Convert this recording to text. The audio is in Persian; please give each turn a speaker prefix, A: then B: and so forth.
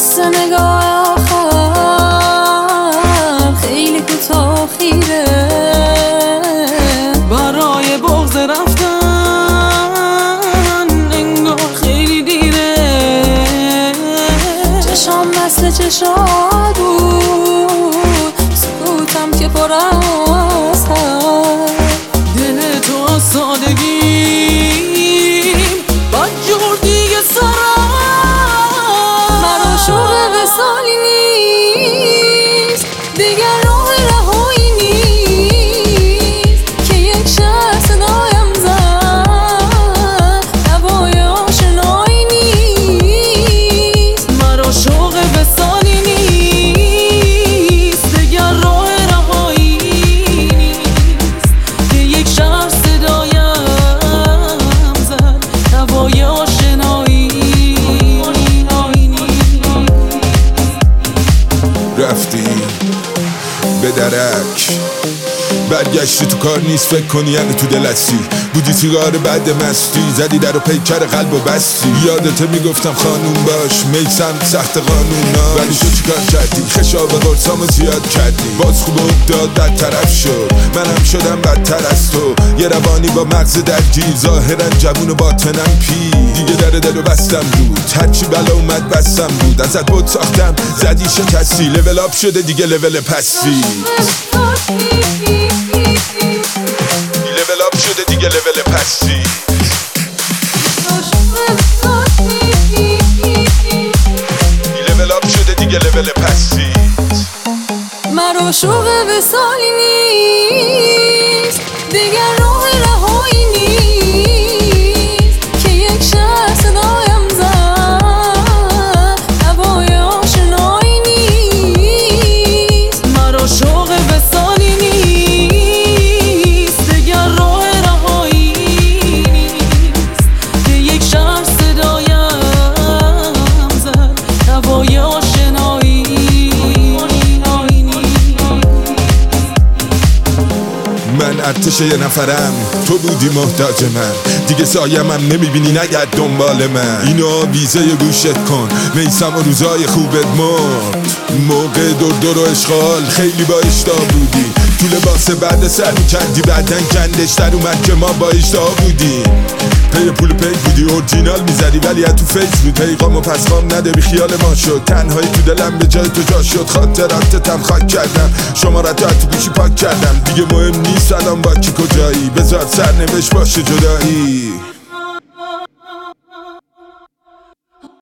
A: مثل نگاه آخر خیلی کوتاه خیره،
B: برای بغض رفتن انگار خیلی دیره.
A: چشام مثل چشات بود، سکوتم که پر از هست.
B: دل تو از سادگیم بدجور دیگه سرم،
A: مرا شوق وصالی نیست، دیگر راه رهایی نیست که یک شهر صدایم زد، دوای آشنایی نیست.
B: مرا شوق وصالی نیست، دیگر راه رهایی نیست که یک شهر صدایم زد، دوای آشنایی.
C: رفتی به درک، برگشتی تو کار نیست فکر کنی یعنی تو دلستی. بودی سیگار بعد مستی، زدی در و پیکر قلب و بستی. یادته میگفتم خانوم باش میسم سخت قانونا، ولی تو چیکار کردی؟ خشاب قرصامو زیاد کردی، باز خوب افتاد در طرف شد، منم شدم بدتر از تو. یه روانی با مغز درگیر، ظاهرا جوون و باطنم پیر. دیگه در دلو بستم بود، هرچی بلا اومد بستم بود. ازت بود ساختم زدی شکستی، لول آپ شده دیگه لول پستی. لول آپ شده دیگه لول پستی. لول آپ شده دیگه لول پستی.
A: مرا شوق وصالی نیست، دیگر راه رهایی نیست که یک شهر صدایم زد، دوای آشنایی نیست.
B: مرا شوق وصالی نیست، دیگر راه رهایی نیست که یک شهر صدایم زد، دوای آشنایی.
C: من ارتش یه نفرم، تو بودی محتاج من، دیگه سایمم نمیبینی نگرد دنبال من. اینو ویزه گوشت کن، میسم و روزای خوبت مرد. موقع دور و اشغال خیلی با اشتها بودی، تو لباس بعد سر میکردی بعدن کندش در اومد که ما با اشتها بودیم. پی پول پی بودی اورجینال میزدی ولی تو فیس بود، پیغام و پسخام نده بی خیال ما شد. تنهایی تو دلم به جای تو جا شد، خاطراتتم خاک کردم، شمارت تو گوشی پاک کردم. دیگه مهم نیست الان با کی کجایی، بذار سرنوشت باشه جدایی.